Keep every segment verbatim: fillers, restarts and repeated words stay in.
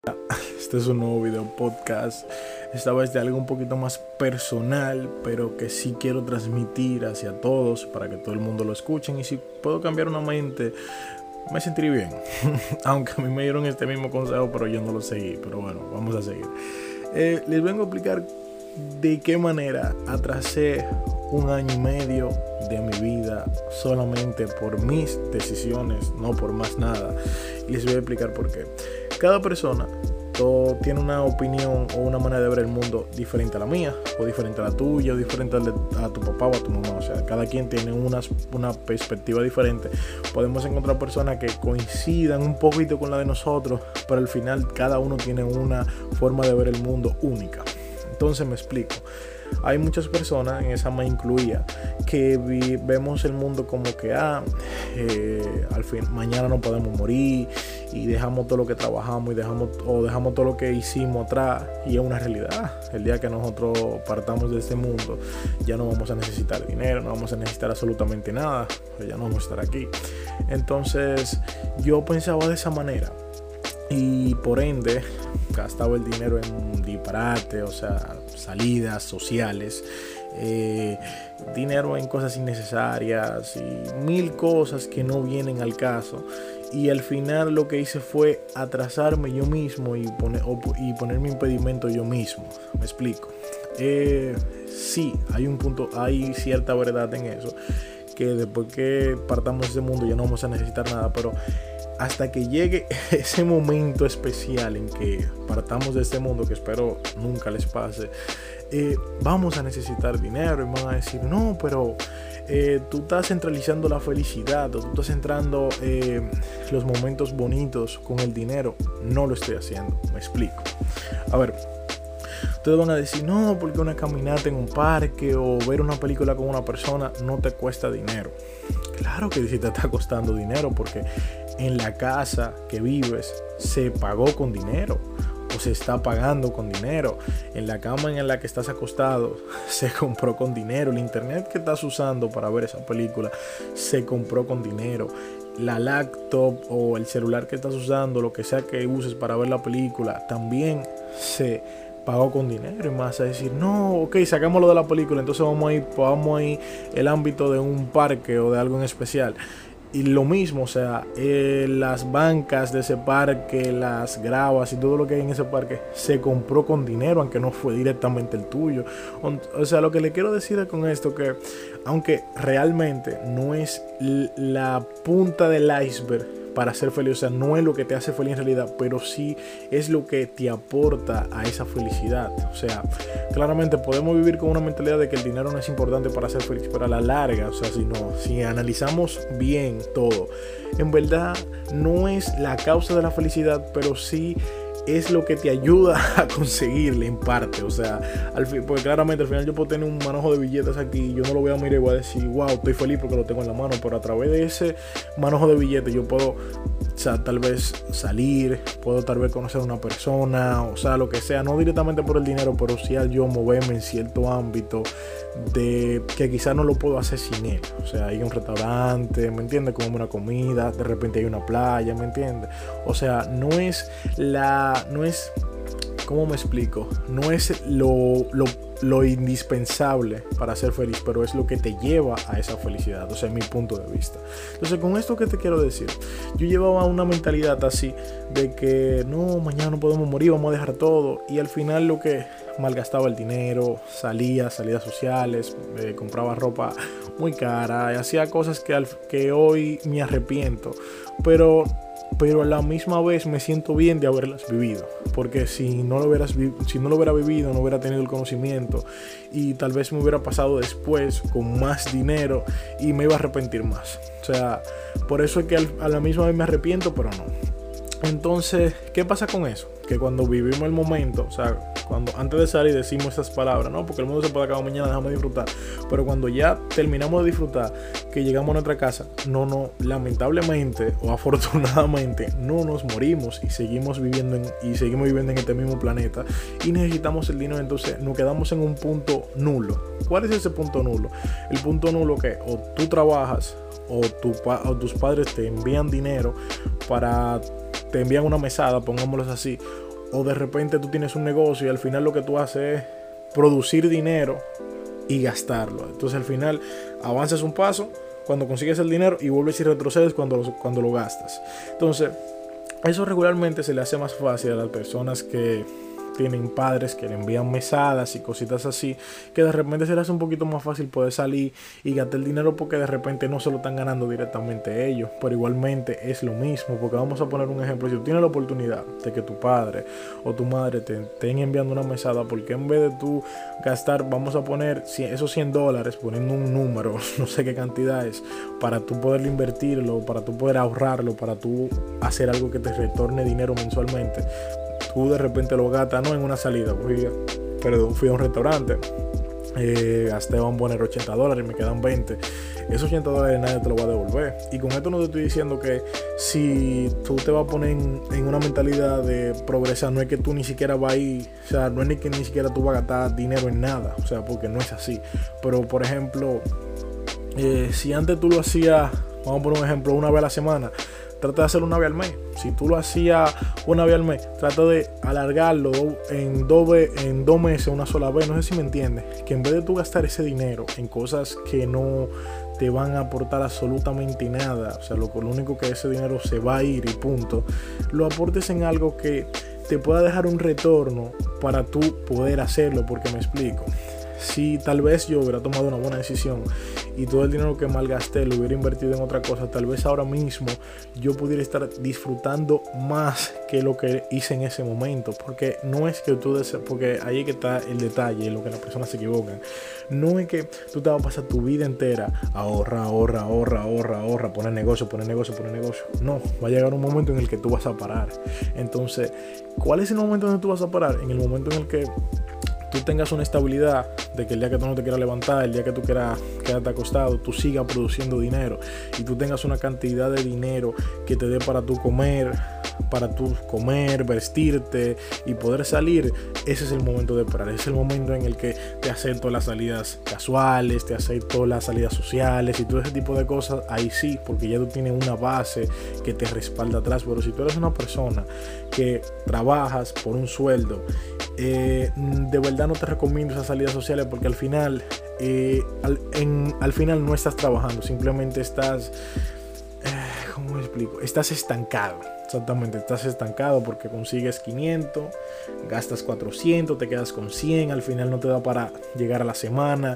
Este es un nuevo video podcast, esta vez de algo un poquito más personal, pero que sí quiero transmitir hacia todos para que todo el mundo lo escuchen. Y si puedo cambiar una mente, me sentiré bien. Aunque a mí me dieron este mismo consejo, pero yo no lo seguí. Pero bueno, vamos a seguir. Eh, les vengo a explicar de qué manera atrasé un año y medio de mi vida solamente por mis decisiones, no por más nada. Y les voy a explicar por qué. Cada persona todo tiene una opinión o una manera de ver el mundo diferente a la mía, o diferente a la tuya, o diferente a tu papá o a tu mamá. O sea, cada quien tiene una, una perspectiva diferente. Podemos encontrar personas que coincidan un poquito con la de nosotros, pero al final cada uno tiene una forma de ver el mundo única. Entonces me explico. Hay muchas personas, en esa me incluía, que vi, vemos el mundo como que ah, eh, al fin, mañana no podemos morir y dejamos todo lo que trabajamos y dejamos o dejamos todo lo que hicimos atrás, y es una realidad. El día que nosotros partamos de este mundo ya no vamos a necesitar dinero, no vamos a necesitar absolutamente nada, pues ya no vamos a estar aquí. Entonces yo pensaba de esa manera y por ende gastaba el dinero en un disparate, o sea, salidas sociales, eh, dinero en cosas innecesarias y mil cosas que no vienen al caso. Y al final lo que hice fue atrasarme yo mismo y, poner, y ponerme impedimento yo mismo. Me explico. Eh, sí, hay un punto, hay cierta verdad en eso, que después que partamos de ese mundo ya no vamos a necesitar nada, pero hasta que llegue ese momento especial en que partamos de este mundo, que espero nunca les pase, eh, vamos a necesitar dinero y van a decir, no, pero eh, tú estás centralizando la felicidad, o tú estás centrando eh, los momentos bonitos con el dinero. No lo estoy haciendo, me explico. A ver, ustedes van a decir, no, porque una caminata en un parque o ver una película con una persona no te cuesta dinero. Claro que sí te está costando dinero, porque en la casa que vives se pagó con dinero o se está pagando con dinero. En la cama en la que estás acostado se compró con dinero. El internet que estás usando para ver esa película se compró con dinero. La laptop o el celular que estás usando, lo que sea que uses para ver la película, también se pagó con dinero. Y más a decir, no, ok, sacámoslo de la película, entonces vamos a ir, vamos a ir el ámbito de un parque o de algo en especial. Y lo mismo, o sea, eh, las bancas de ese parque, las gravas y todo lo que hay en ese parque se compró con dinero, aunque no fue directamente el tuyo. O, o sea, lo que le quiero decir con esto, que aunque realmente no es la punta del iceberg para ser feliz, o sea, no es lo que te hace feliz en realidad, pero sí es lo que te aporta a esa felicidad. O sea, claramente podemos vivir con una mentalidad de que el dinero no es importante para ser feliz, pero a la larga, o sea, si no, si analizamos bien todo, en verdad no es la causa de la felicidad, pero sí es lo que te ayuda a conseguirle en parte. O sea, al fin, porque claramente al final yo puedo tener un manojo de billetes aquí y yo no lo voy a mirar y voy a decir, wow, estoy feliz porque lo tengo en la mano, pero a través de ese manojo de billetes yo puedo, o sea, tal vez salir, puedo tal vez conocer a una persona, o sea, lo que sea, no directamente por el dinero, pero sí al yo moverme en cierto ámbito de que quizás no lo puedo hacer sin él. O sea, hay un restaurante, ¿me entiendes? Comerme una comida, de repente hay una playa, ¿me entiendes? O sea, no es la, no es, ¿cómo me explico? No es lo, lo, lo indispensable para ser feliz, pero es lo que te lleva a esa felicidad. O sea, en mi punto de vista. Entonces, con esto que te quiero decir, yo llevaba una mentalidad así de que no, mañana no podemos morir, vamos a dejar todo, y al final lo que malgastaba el dinero, salía, salidas sociales, eh, compraba ropa muy cara, y hacía cosas que, al, que hoy me arrepiento, pero pero a la misma vez me siento bien de haberlas vivido, porque si no lo hubieras si no lo hubiera vivido, no hubiera tenido el conocimiento y tal vez me hubiera pasado después con más dinero y me iba a arrepentir más. O sea, por eso es que a la misma vez me arrepiento, pero no. Entonces, ¿qué pasa con eso? Que cuando vivimos el momento, o sea, cuando antes de salir decimos esas palabras, no, porque el mundo se puede acabar mañana, déjame disfrutar. Pero cuando ya terminamos de disfrutar, que llegamos a nuestra casa, no, no, lamentablemente o afortunadamente no nos morimos y seguimos viviendo en, y seguimos viviendo en este mismo planeta y necesitamos el dinero. Entonces nos quedamos en un punto nulo. ¿Cuál es ese punto nulo? El punto nulo que o tú trabajas o, tu, o tus padres te envían dinero para te envían una mesada, pongámoslo así, o de repente tú tienes un negocio y al final lo que tú haces es producir dinero y gastarlo. Entonces al final avanzas un paso cuando consigues el dinero y vuelves y retrocedes cuando lo, cuando lo gastas. Entonces eso regularmente se le hace más fácil a las personas que tienen padres que le envían mesadas y cositas así, que de repente se les hace un poquito más fácil poder salir y gastar el dinero porque de repente no se lo están ganando directamente ellos, pero igualmente es lo mismo, porque vamos a poner un ejemplo: si tú tienes la oportunidad de que tu padre o tu madre te estén enviando una mesada, porque en vez de tú gastar, vamos a poner esos cien dólares, poniendo un número, no sé qué cantidad es, para tú poder invertirlo, para tú poder ahorrarlo, para tú hacer algo que te retorne dinero mensualmente, tú de repente lo gastas, no en una salida, fui, perdón, fui a un restaurante, eh, gasté, vamos a poner ochenta dólares, me quedan veinte. Esos ochenta dólares nadie te lo va a devolver. Y con esto no te estoy diciendo que si tú te vas a poner en, en una mentalidad de progresar, no es que tú ni siquiera vas a ir, o sea, no es ni que ni siquiera tú vas a gastar dinero en nada, o sea, porque no es así. Pero por ejemplo, eh, si antes tú lo hacías, vamos a poner un ejemplo, una vez a la semana, trata de hacerlo una vez al mes. Si tú lo hacías una vez al mes, trata de alargarlo en dos, en dos meses, una sola vez. No sé si me entiendes. Que en vez de tú gastar ese dinero en cosas que no te van a aportar absolutamente nada, o sea, lo, lo único que ese dinero se va a ir y punto, lo aportes en algo que te pueda dejar un retorno para tú poder hacerlo. Porque me explico. Si tal vez yo hubiera tomado una buena decisión y todo el dinero que malgasté lo hubiera invertido en otra cosa, tal vez ahora mismo yo pudiera estar disfrutando más que lo que hice en ese momento. Porque no es que tú des- porque ahí es que está el detalle, lo que las personas se equivocan. No es que tú te vas a pasar tu vida entera ahorra, ahorra, ahorra, ahorra, ahorra, poner negocio, poner negocio, poner negocio. No, va a llegar un momento en el que tú vas a parar. Entonces, ¿cuál es el momento donde tú vas a parar? En el momento en el que tú tengas una estabilidad de que el día que tú no te quieras levantar, el día que tú quieras quedarte acostado, tú sigas produciendo dinero y tú tengas una cantidad de dinero que te dé para tú comer, para tú comer, vestirte y poder salir. Ese es el momento de parar. Ese es el momento en el que te acepto las salidas casuales, te acepto las salidas sociales y todo ese tipo de cosas. Ahí sí, porque ya tú tienes una base que te respalda atrás. Pero si tú eres una persona que trabajas por un sueldo, eh, de verdad no te recomiendo esas salidas sociales, porque al final eh, al, en, al final no estás trabajando, simplemente estás eh, ¿cómo me explico? Estás estancado. Exactamente, estás estancado porque consigues quinientos, gastas cuatrocientos, te quedas con cien, al final no te da para llegar a la semana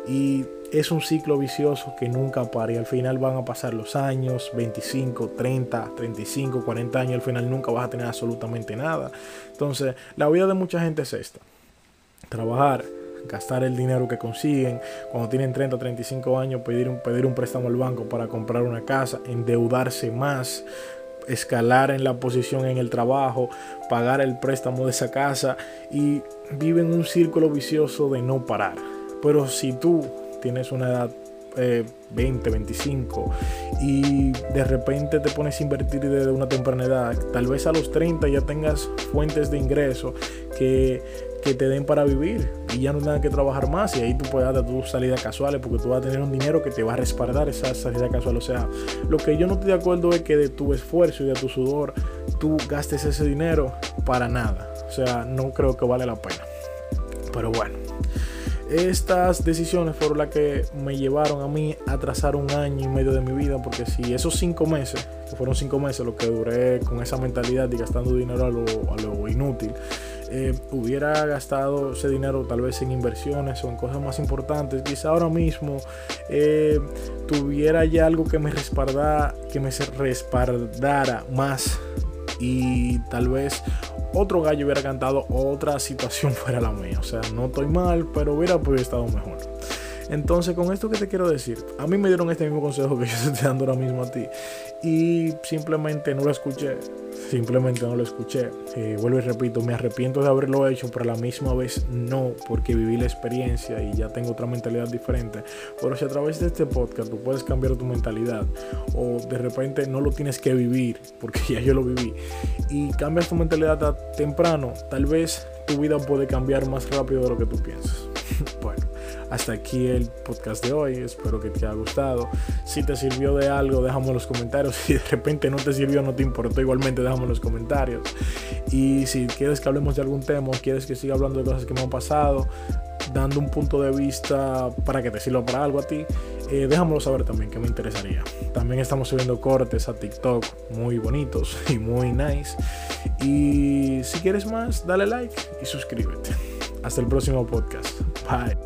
y es un ciclo vicioso que nunca para y al final van a pasar los años, veinticinco, treinta, treinta y cinco, cuarenta años, al final nunca vas a tener absolutamente nada. Entonces, la vida de mucha gente es esta: trabajar, gastar el dinero que consiguen, cuando tienen treinta, treinta y cinco años, pedir un, pedir un préstamo al banco para comprar una casa, endeudarse más, escalar en la posición en el trabajo, pagar el préstamo de esa casa y viven un círculo vicioso de no parar. Pero si tú tienes una edad eh, veinte, veinticinco y de repente te pones a invertir desde una temprana edad, tal vez a los treinta ya tengas fuentes de ingreso que, que te den para vivir y ya no tengas que trabajar más, y ahí tú puedes dar tus salidas casuales porque tú vas a tener un dinero que te va a respaldar esa salida casual. O sea, lo que yo no estoy de acuerdo es que de tu esfuerzo y de tu sudor tú gastes ese dinero para nada. O sea, no creo que vale la pena. Pero bueno, estas decisiones fueron las que me llevaron a mí a trazar un año y medio de mi vida, porque si esos cinco meses, que fueron cinco meses lo que duré con esa mentalidad y gastando dinero a lo, a lo inútil, eh, hubiera gastado ese dinero tal vez en inversiones o en cosas más importantes, quizá ahora mismo eh, tuviera ya algo que me respaldara, que me respaldara más, y tal vez otro gallo hubiera cantado, otra situación fuera la mía. O sea, no estoy mal, pero hubiera podido estar mejor. Entonces, con esto que te quiero decir, a mí me dieron este mismo consejo que yo te estoy dando ahora mismo a ti y simplemente no lo escuché. Simplemente no lo escuché. Eh, vuelvo y repito, me arrepiento de haberlo hecho, pero a la misma vez no, porque viví la experiencia y ya tengo otra mentalidad diferente. Pero si a través de este podcast tú puedes cambiar tu mentalidad, o de repente no lo tienes que vivir, porque ya yo lo viví, y cambias tu mentalidad a temprano, tal vez tu vida puede cambiar más rápido de lo que tú piensas. Bueno, hasta aquí el podcast de hoy. Espero que te haya gustado. Si te sirvió de algo, déjame en los comentarios. Si de repente no te sirvió, no te importó, igualmente déjame en los comentarios. Y si quieres que hablemos de algún tema o quieres que siga hablando de cosas que me han pasado, dando un punto de vista para que te sirva para algo a ti, eh, déjamelo saber también, que me interesaría. También estamos subiendo cortes a TikTok muy bonitos y muy nice. Y si quieres más, dale like y suscríbete. Hasta el próximo podcast. Bye.